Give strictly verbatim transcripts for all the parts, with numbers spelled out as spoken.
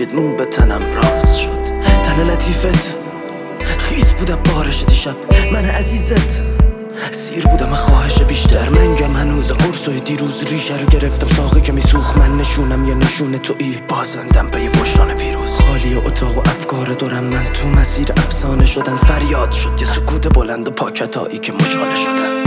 کشید، مو به تنم راست شد. تن لطیفت خیس بودم بارش دیشب، من عزیزت سیر بودم خواهش بیشتر. منگم هنوز قرصای دیروز، ریشه رو گرفتم ساقه که میسوخ. من نشونم یا نشونه تویی، بازندم به یه وجدان پیروز. خالی اتاق و افکار دورم، من تو مسیر افسانه شدن. فریاد شد یه سکوت بلند و پاکتایی که مچاله شدن.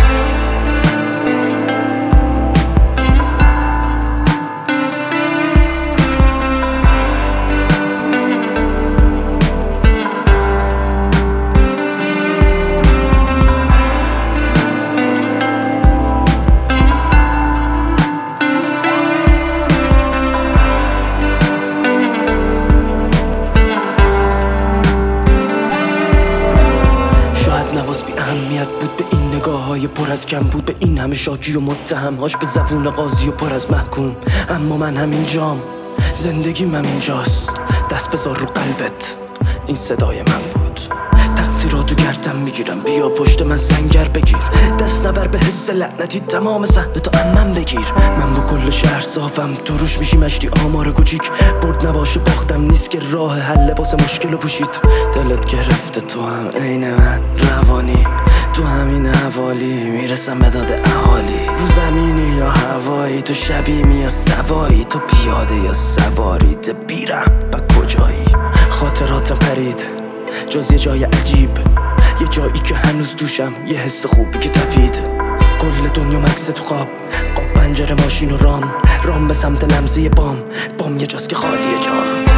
بی اهمیت بود به این نگاه های پر از کم بود، به این همه شاکی و متهم هاش به زبون قاضی و پر از محکوم. اما من همینجام، زندگیم همینجاست. دست بذار رو قلبت، این صدای من بود. تقصیراتو گردم میگیرم، بیا پشت من سنگر بگیر. دست نبر به حس لعنتی، تمام صحبتو امن بگیر. من با کل شهر صافم، تو روش میشی مشتی آمار کوچیک. برد نباشه باختم نیست که راه حل واسه مشکلو پوشید. دلت گرفته تو هم عین من روانی، تو همین حوالی میرسم به داد اهالی. رو زمینی یا هوایی، تو شبیمی یا سوایی، تو پیاده یا سواری. دبیرم با کجایی؟ خاطراتم پرید جز یه جای عجیب، یه جایی که هنوز توشم، یه حس خوبی که تپید. کل دنیا مکس تو خواب، قاب پنجره ماشین و رام، رام به سمت لمزه بام. بام یه جاست که خالیه جام.